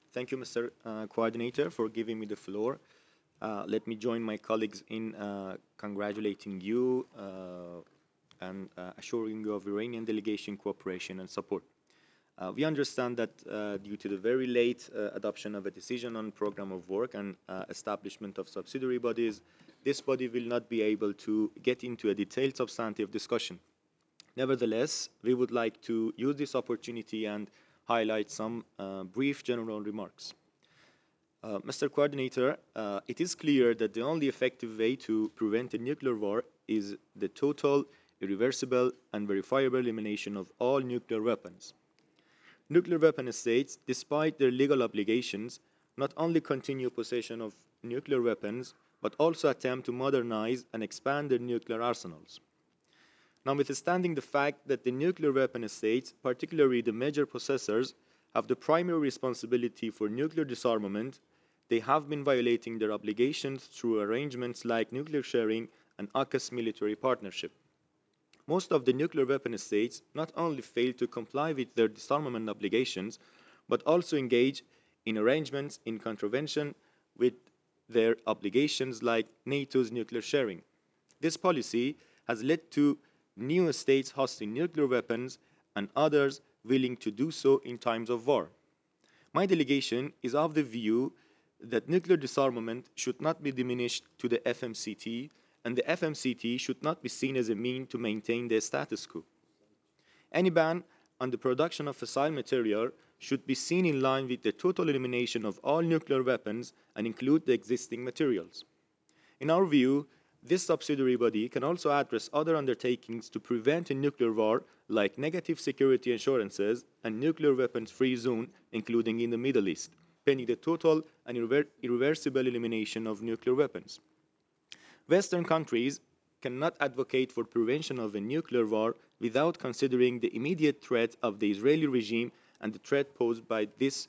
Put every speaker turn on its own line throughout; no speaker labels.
Thank you, Mr. Coordinator, for giving me the floor. Let me join my colleagues in congratulating you and assuring you of Iranian delegation cooperation and support. We understand that due to the very late adoption of a decision on program of work and establishment of subsidiary bodies, this body will not be able to get into a detailed substantive discussion. Nevertheless, we would like to use this opportunity and highlight some brief general remarks. Mr. Coordinator, it is clear that the only effective way to prevent a nuclear war is the total, irreversible, and verifiable elimination of all nuclear weapons. Nuclear weapon states, despite their legal obligations, not only continue possession of nuclear weapons, but also attempt to modernize and expand their nuclear arsenals. Notwithstanding the fact that the nuclear weapon states, particularly the major possessors, have the primary responsibility for nuclear disarmament, they have been violating their obligations through arrangements like nuclear sharing and AUKUS military partnership. Most of the nuclear weapon states not only fail to comply with their disarmament obligations, but also engage in arrangements in contravention with their obligations like NATO's nuclear sharing. This policy has led to new states hosting nuclear weapons and others willing to do so in times of war. My delegation is of the view that nuclear disarmament should not be diminished to the FMCT, and the FMCT should not be seen as a mean to maintain the status quo. Any ban on the production of fissile material should be seen in line with the total elimination of all nuclear weapons and include the existing materials. In our view, this subsidiary body can also address other undertakings to prevent a nuclear war, like negative security assurances and nuclear weapons-free zone, including in the Middle East, pending the total and irreversible elimination of nuclear weapons. Western countries cannot advocate for prevention of a nuclear war without considering the immediate threat of the Israeli regime and the threat posed by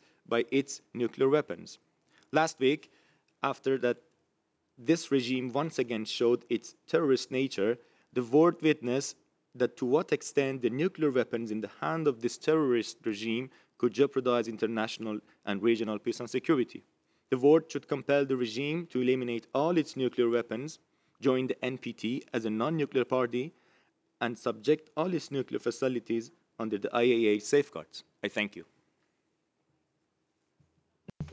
its nuclear weapons. Last week, after that this regime once again showed its terrorist nature, the world witnessed that to what extent the nuclear weapons in the hand of this terrorist regime could jeopardize international and regional peace and security. The world should compel the regime to eliminate all its nuclear weapons, join the NPT as a non-nuclear party, and subject all its nuclear facilities under the IAEA safeguards. I thank you.